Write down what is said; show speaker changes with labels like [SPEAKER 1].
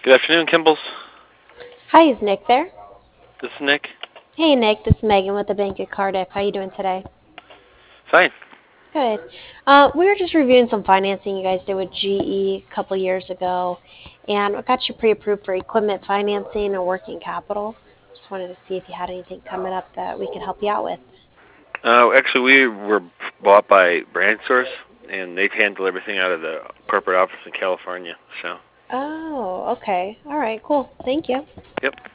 [SPEAKER 1] Good afternoon, Kimbles.
[SPEAKER 2] Hi, is Nick there?
[SPEAKER 1] This is Nick.
[SPEAKER 2] Hey, Nick, this is Megan with the Bank of Cardiff. How you doing today?
[SPEAKER 1] Fine.
[SPEAKER 2] Good. We were just reviewing some financing you guys did with GE a couple years ago, and I got you pre-approved for equipment financing and working capital. Just wanted to see if you had anything coming up that we could help you out with.
[SPEAKER 1] Actually, we were bought by Brand Source, and they handle everything out of the corporate office in California. So,
[SPEAKER 2] Oh, okay. All right, cool. Thank you.
[SPEAKER 1] yep.